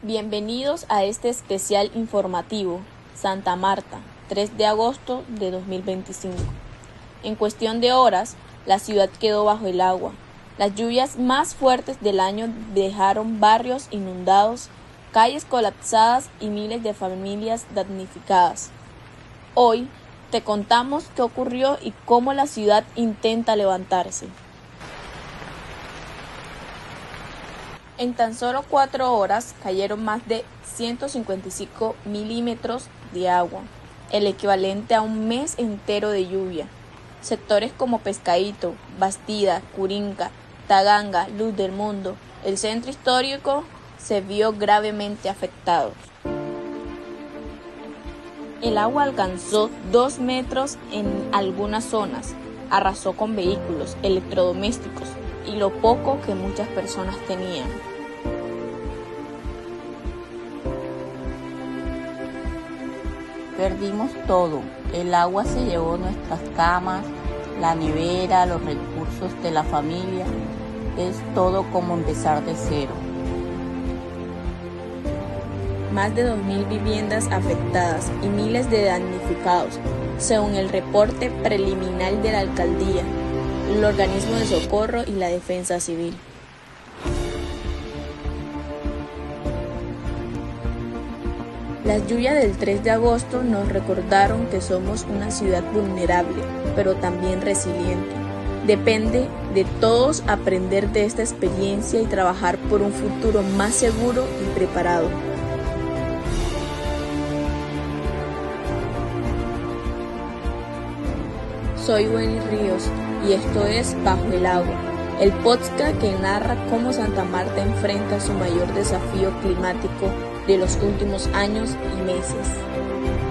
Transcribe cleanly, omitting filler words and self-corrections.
Bienvenidos a este especial informativo, Santa Marta, 3 de agosto de 2025. En cuestión de horas, la ciudad quedó bajo el agua. Las lluvias más fuertes del año dejaron barrios inundados, calles colapsadas y miles de familias damnificadas. Hoy te contamos qué ocurrió y cómo la ciudad intenta levantarse. En tan solo 4 horas cayeron más de 155 milímetros de agua, el equivalente a un mes entero de lluvia. Sectores como Pescadito, Bastida, Curinca, Taganga, Luz del Mundo, el centro histórico se vio gravemente afectado. El agua alcanzó 2 metros en algunas zonas, arrasó con vehículos, electrodomésticos y lo poco que muchas personas tenían. Perdimos todo. El agua se llevó nuestras camas, la nevera, los recursos de la familia. Es todo como empezar de cero. Más de 2.000 viviendas afectadas y miles de damnificados, según el reporte preliminar de la alcaldía, el organismo de socorro y la defensa civil. Las lluvias del 3 de agosto nos recordaron que somos una ciudad vulnerable, pero también resiliente. Depende de todos aprender de esta experiencia y trabajar por un futuro más seguro y preparado. Soy Wenny Ríos y esto es Bajo el Agua, el podcast que narra cómo Santa Marta enfrenta su mayor desafío climático de los últimos años y meses.